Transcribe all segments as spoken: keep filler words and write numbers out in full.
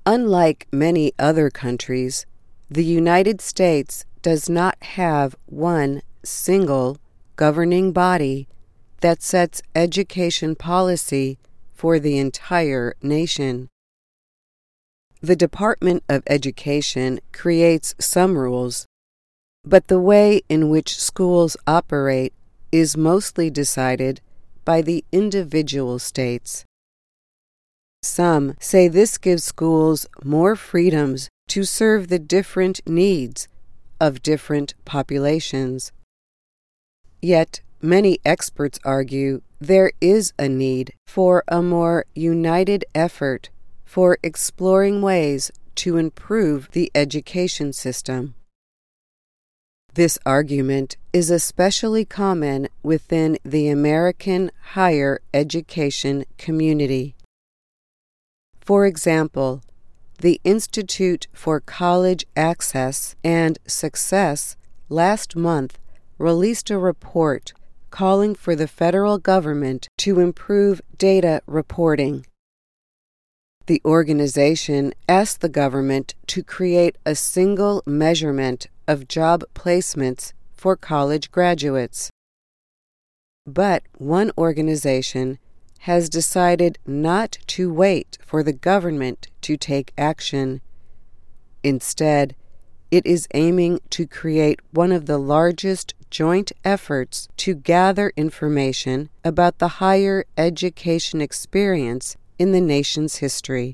Unlike many other countries, the United States does not have one single governing body that sets education policy for the entire nation. The Department of Education creates some rules, but the way in which schools operate is mostly decided by the individual states. Some say this gives schools more freedoms to serve the different needs of different populations. Yet, many experts argue there is a need for a more united effort for exploring ways to improve the education system. This argument is especially common within the American higher education community. For example, the Institute for College Access and Success last month released a report calling for the federal government to improve data reporting. The organization asked the government to create a single measurement of job placements for college graduates. But one organization has decided not to wait for the government to take action. Instead, it is aiming to create one of the largest joint efforts to gather information about the higher education experience in the nation's history.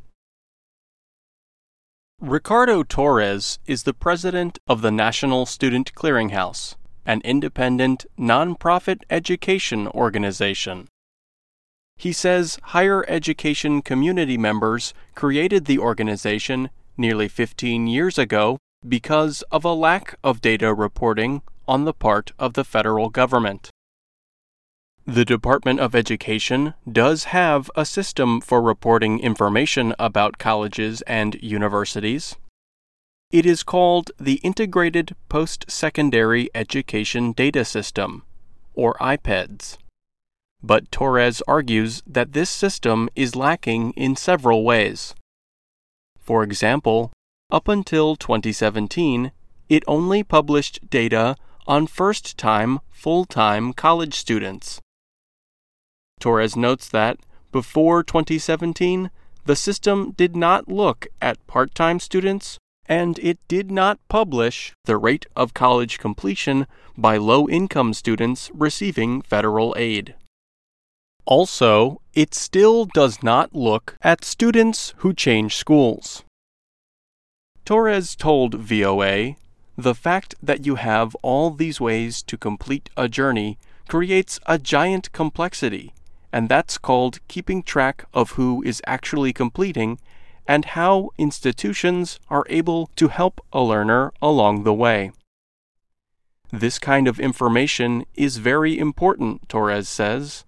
Ricardo Torres is the president of the National Student Clearinghouse, an independent, nonprofit education organization. He says higher education community members created the organization nearly fifteen years ago because of a lack of data reporting on the part of the federal government. The Department of Education does have a system for reporting information about colleges and universities. It is called the Integrated Post-Secondary Education Data System, or I P E D S. But Torres argues that this system is lacking in several ways. For example, up until twenty seventeen, it only published data on first-time, full-time college students. Torres notes that, before twenty seventeen, the system did not look at part-time students, and it did not publish the rate of college completion by low-income students receiving federal aid. Also, it still does not look at students who change schools. Torres told V O A, "The fact that you have all these ways to complete a journey creates a giant complexity, and that's called keeping track of who is actually completing and how institutions are able to help a learner along the way." This kind of information is very important, Torres says.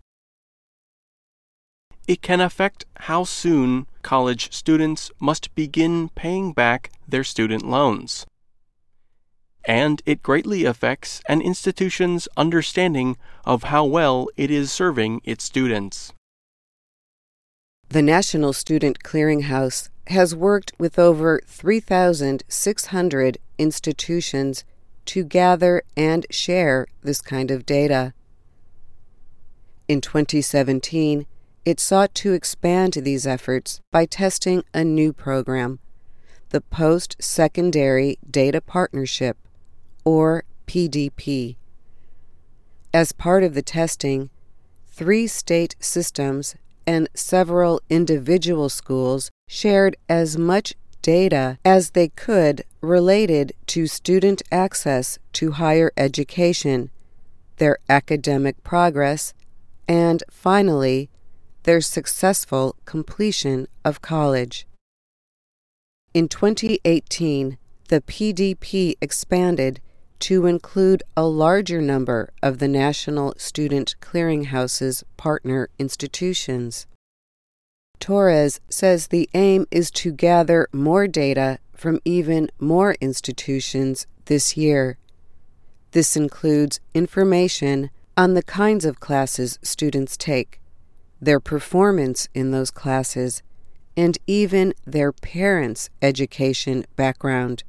It can affect how soon college students must begin paying back their student loans. And it greatly affects an institution's understanding of how well it is serving its students. The National Student Clearinghouse has worked with over three thousand six hundred institutions to gather and share this kind of data. In twenty seventeen, it sought to expand these efforts by testing a new program, the Post-Secondary Data Partnership, or P D P. As part of the testing, three state systems and several individual schools shared as much data as they could related to student access to higher education, their academic progress, and finally, their successful completion of college. In twenty eighteen, the P D P expanded to include a larger number of the National Student Clearinghouse's partner institutions. Torres says the aim is to gather more data from even more institutions this year. This includes information on the kinds of classes students take, their performance in those classes, and even their parents' education background.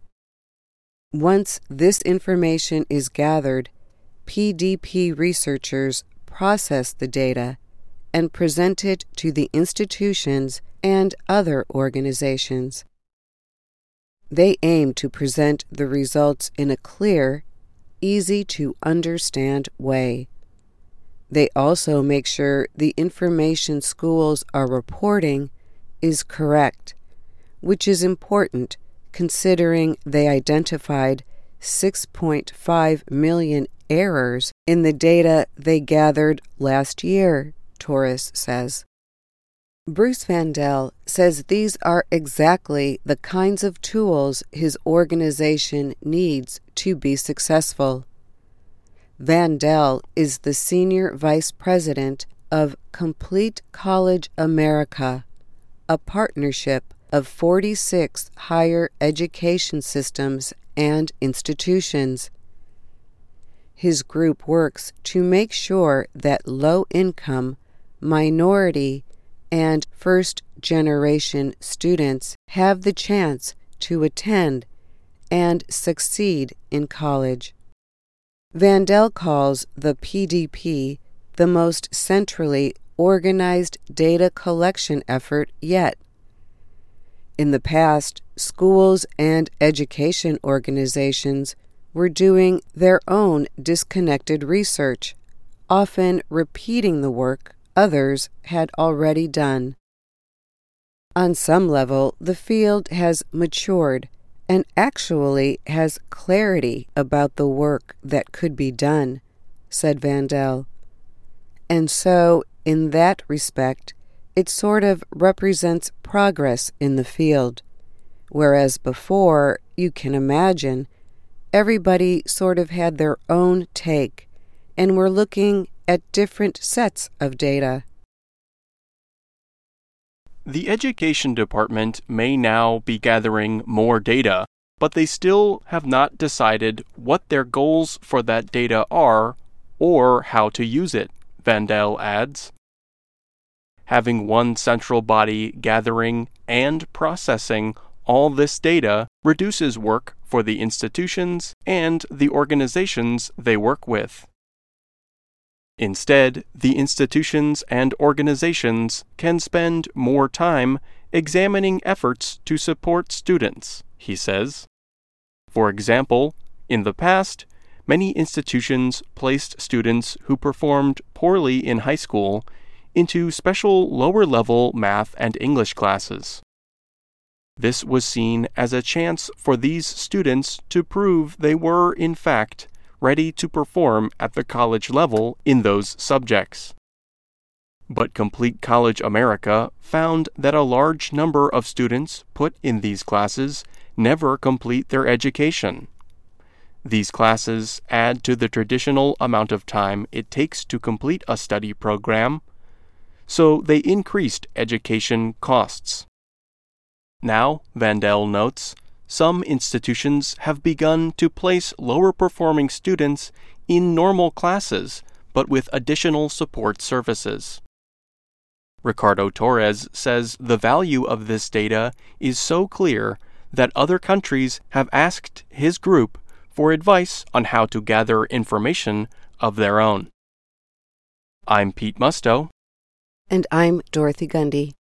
Once this information is gathered, P D P researchers process the data and present it to the institutions and other organizations. They aim to present the results in a clear, easy-to-understand way. They also make sure the information schools are reporting is correct, which is important considering they identified six point five million errors in the data they gathered last year, Torres says. Bruce Vandell says these are exactly the kinds of tools his organization needs to be successful. Vandell is the Senior Vice President of Complete College America, a partnership of forty-six higher education systems and institutions. His group works to make sure that low-income, minority, and first-generation students have the chance to attend and succeed in college. Vandell calls the P D P the most centrally organized data collection effort yet. In the past, schools and education organizations were doing their own disconnected research, often repeating the work others had already done. On some level, the field has matured and actually has clarity about the work that could be done, said Vandell. And so, in that respect, it sort of represents progress in the field, whereas before, you can imagine, everybody sort of had their own take and were looking at different sets of data. The Education Department may now be gathering more data, but they still have not decided what their goals for that data are or how to use it, Vandell adds. Having one central body gathering and processing all this data reduces work for the institutions and the organizations they work with. Instead, the institutions and organizations can spend more time examining efforts to support students, he says. For example, in the past, many institutions placed students who performed poorly in high school into special lower-level math and English classes. This was seen as a chance for these students to prove they were, in fact, ready to perform at the college level in those subjects. But Complete College America found that a large number of students put in these classes never complete their education. These classes add to the traditional amount of time it takes to complete a study program, so they increased education costs. Now, Vandell notes, some institutions have begun to place lower-performing students in normal classes, but with additional support services. Ricardo Torres says the value of this data is so clear that other countries have asked his group for advice on how to gather information of their own. I'm Pete Musto. And I'm Dorothy Gundy.